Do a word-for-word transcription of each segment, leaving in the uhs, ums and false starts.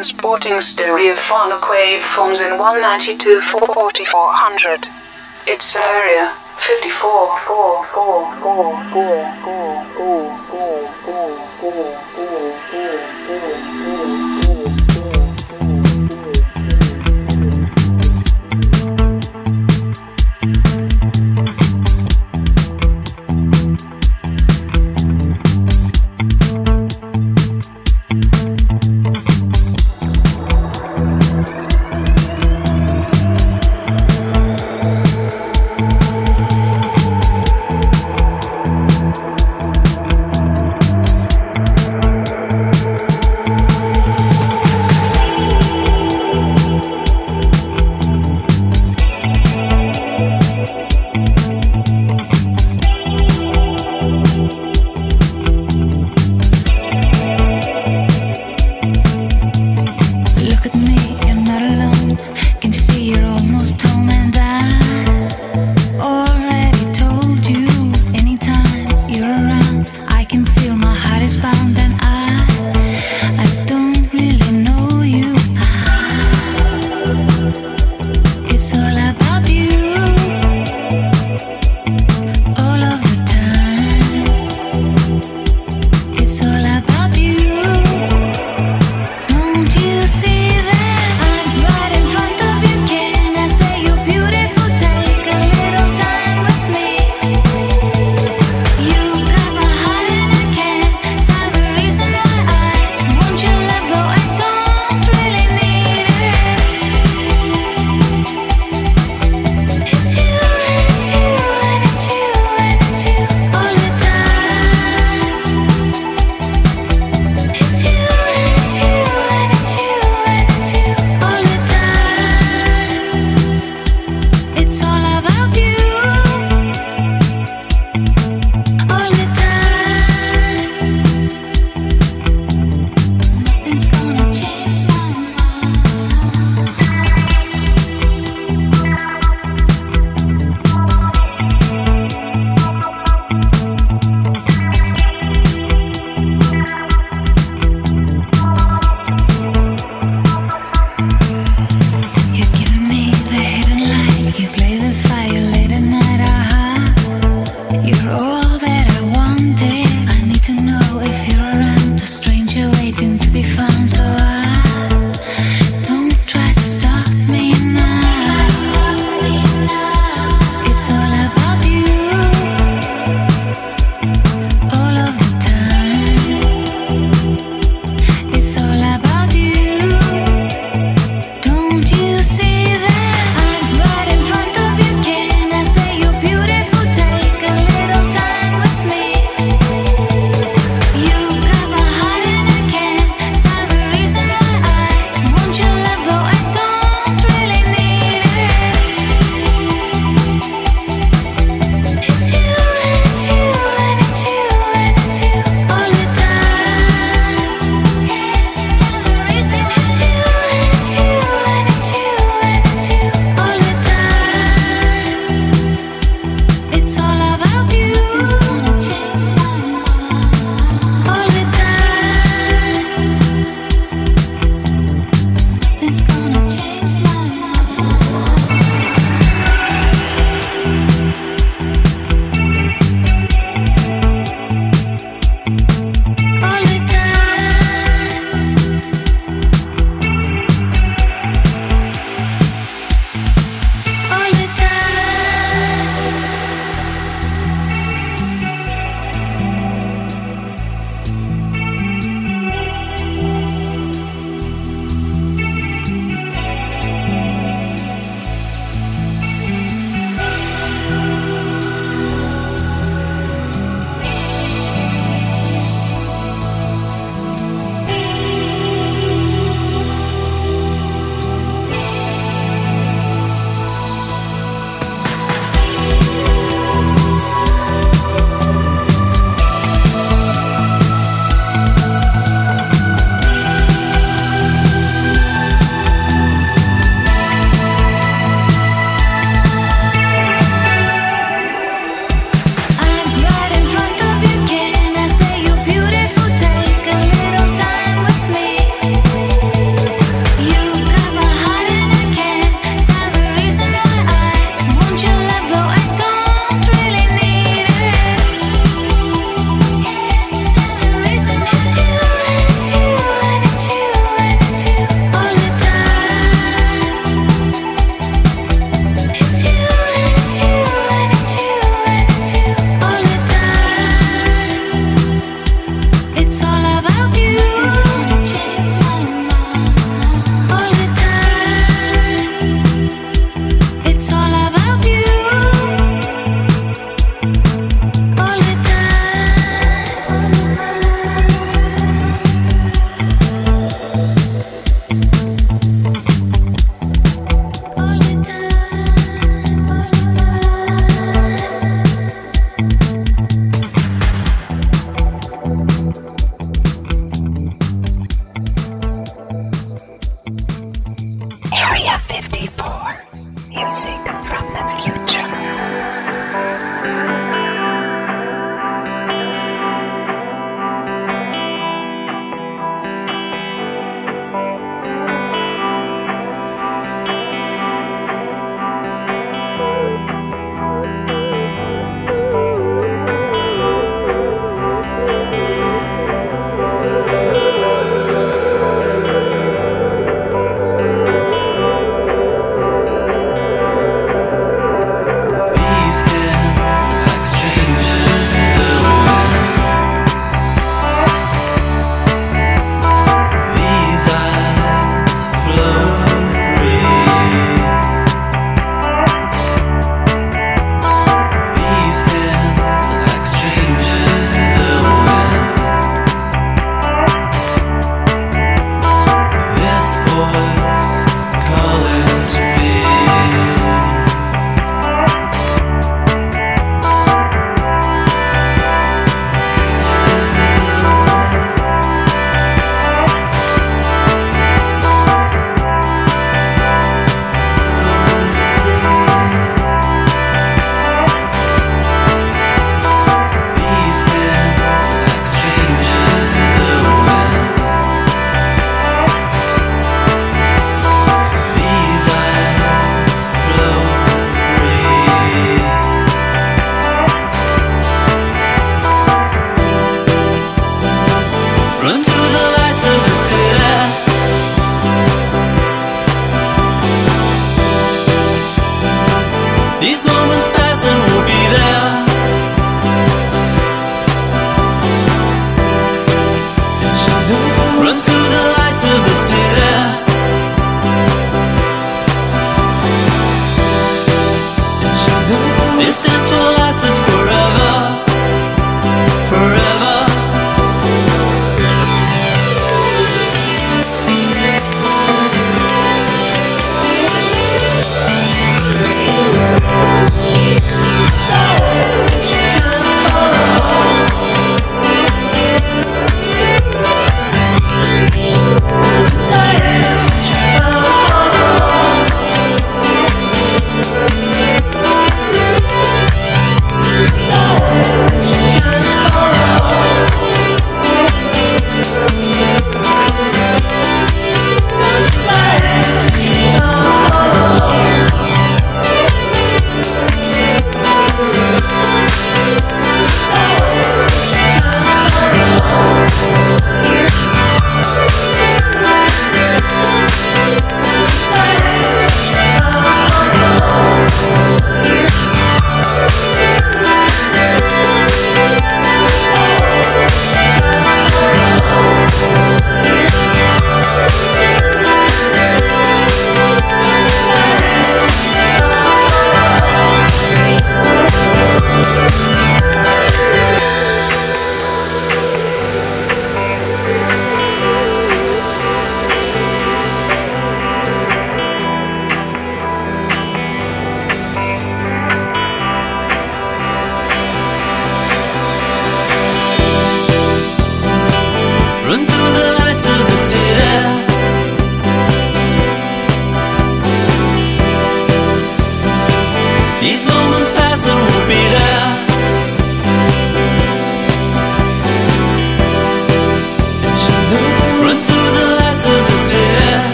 transporting stereophonic waveforms in one ninety-two forty-four hundred. Its area fifty-four four four four four four four four four four four four. music from the future.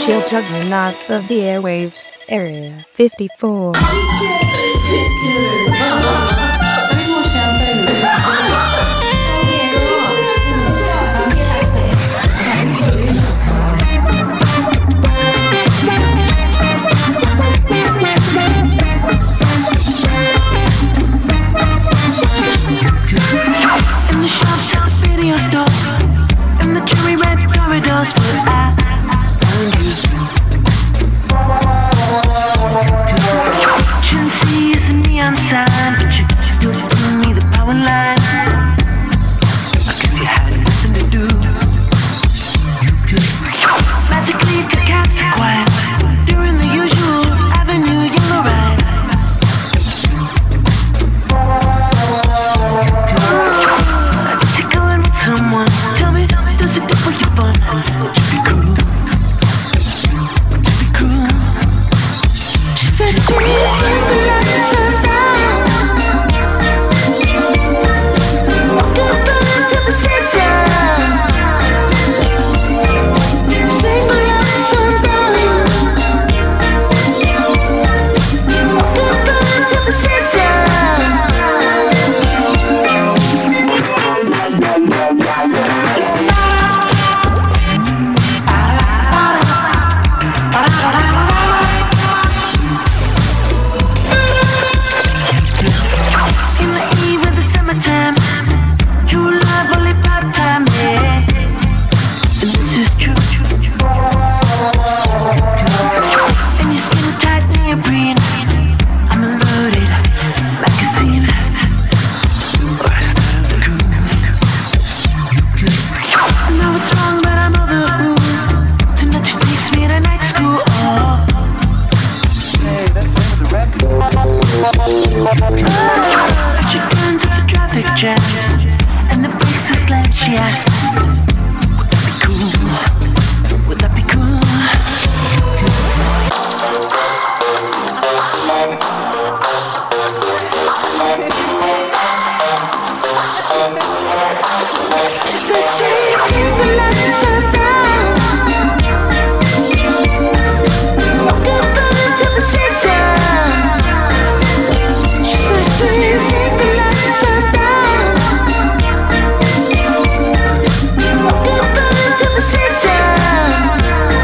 celestial juggernauts of the airwaves, Area fifty-four. In the shops at the video store, in the cherry red corridors where I found you. Couldn't see as a neon sign, but you still giving me the power line. I guess you had nothing to do. Magically the cabs are quiet during the usual Avenue yellow ride. Someone tell me, does it do for your fun? Would you be cool? Would you be cool? She said she's single at the sundown. Walking back to the sit down. Single at the sundown. Walking back to the sit down. She turns up the traffic jams and the brakes are slammed. She asks, would that be cool? Would that be cool? She said she's single at the sundown. Walking back to the sit down. She said she's single at the sundown. Walking back to the sit down.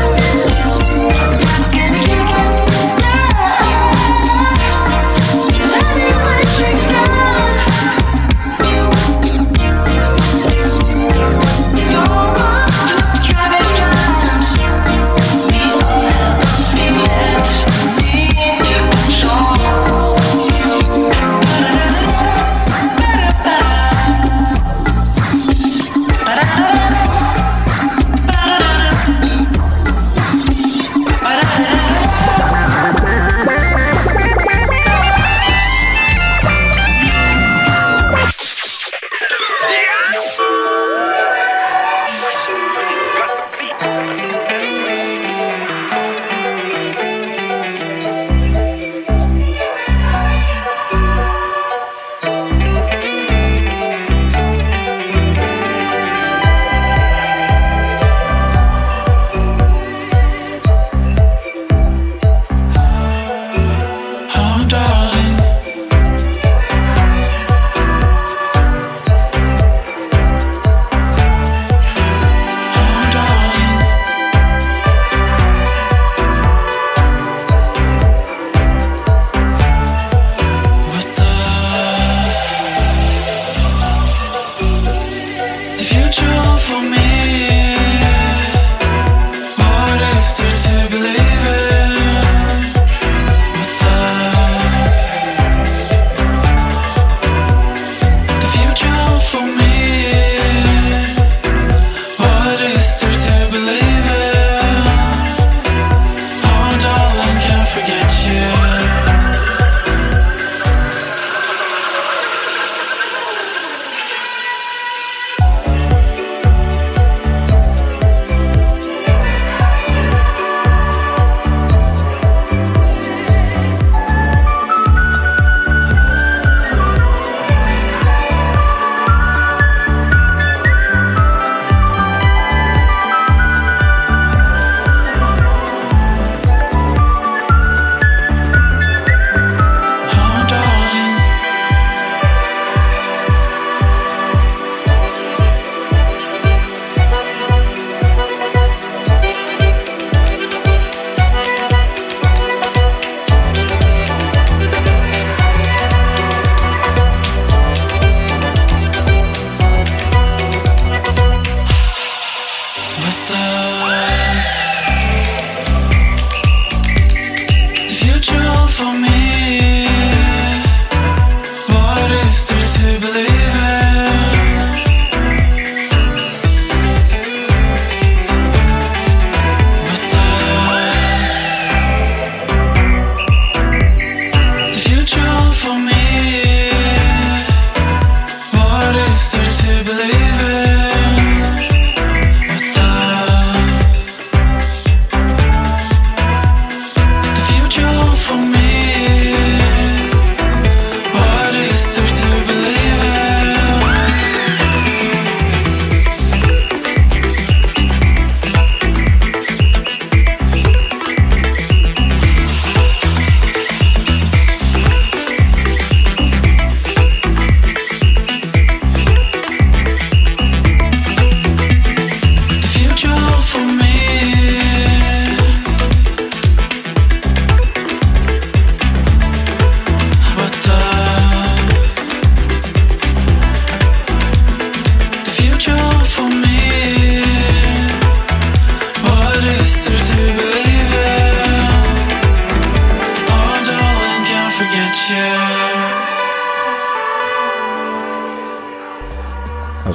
Anyway she goes. You're going to the traffic jams. We all have those feelings we need to control.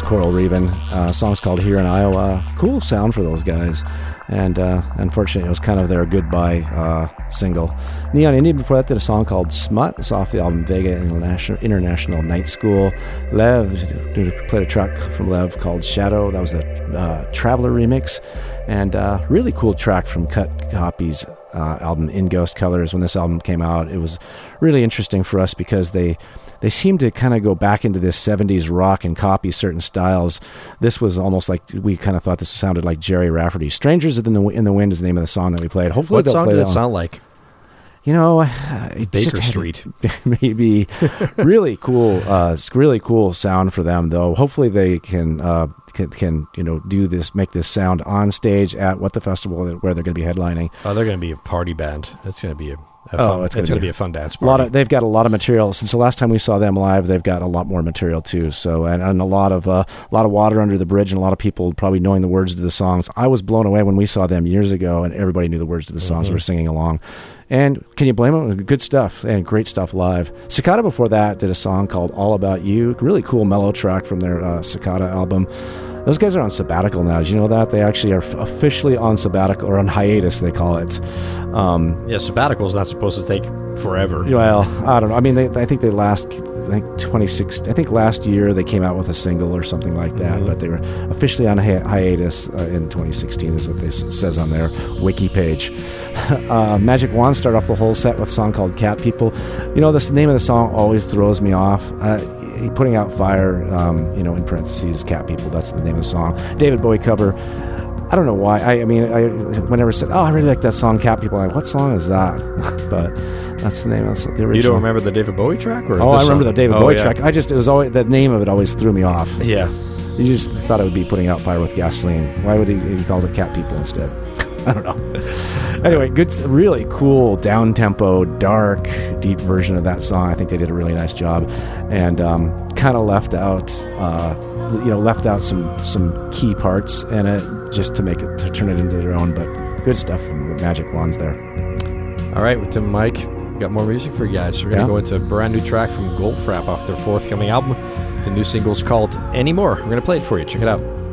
Coral Reevin. Uh, song's called Here in Iowa. Cool sound for those guys. And uh, unfortunately, it was kind of their goodbye uh, single. Neon Indian before that did a song called Smut. It's off the album Vega International, International Night School. Lev played a track from Lev called Shadow. That was the uh, Traveler remix. And uh, really cool track from Cut Copy's uh, album In Ghost Colors. When this album came out, it was really interesting for us because they they seemed to kind of go back into this seventies rock and copy certain styles. This was almost like, we kind of thought this sounded like Jerry Rafferty. Strangers in the in the Wind is the name of the song that we played. Hopefully what they'll song play did that it sound like? You know, uh, it Baker just had Street. Maybe. Really cool, uh, really cool sound for them, though. Hopefully they can, uh, can, can, you know, do this, make this sound on stage at what the festival where they're going to be headlining. Oh, they're going to be a party band. That's going to be a, a Oh, fun, it's it's gonna going to be be a fun dance A party. lot of, they've got a lot of material since the last time we saw them live. They've got a lot more material too. So and, and a lot of uh, a lot of water under the bridge, and a lot of people probably knowing the words to the songs. I was blown away when we saw them years ago, and everybody knew the words to the songs. Mm-hmm. We were singing along, and can you blame them? Good stuff and great stuff live. Cicada before that did a song called All About You. Really cool mellow track from their uh, Cicada album. Those guys are on sabbatical now. Did you know that? They actually are f- officially on sabbatical, or on hiatus, they call it. Um, yeah, sabbatical's not supposed to take forever. well, I don't know. I mean, they, I think they last, I think twenty-six. I think last year they came out with a single or something like that. Mm-hmm. But they were officially on a hi- hiatus uh, in twenty sixteen, is what this says on their wiki page. uh, Magic Wand started off the whole set with a song called Cat People. You know, the name of the song always throws me off. Uh, putting out fire, um, you know, in parentheses, Cat People. That's the name of the song. David Bowie cover. I don't know why. I, I mean, I whenever said, "Oh, I really like that song, Cat People," I'm like, what song is that? But that's the name of the original. You don't remember the David Bowie track? Or Oh, I this remember song? the David Oh, Bowie yeah. track. I just, it was always, the name of it always threw me off. Yeah. You just thought it would be putting out fire with gasoline. Why would he, he called it Cat People instead? I don't know. Anyway, good, really cool, down-tempo, dark, deep version of that song. I think they did a really nice job, and um, kind of left out, uh, you know, left out some some key parts in it just to make it, to turn it into their own. But good stuff from Magic Wands there. All right, with Tim and Mike, we got more music for you guys. We're going to Yeah. go into a brand new track from Goldfrapp off their forthcoming album. The new single's called Anymore. We're going to play it for you. Check it out.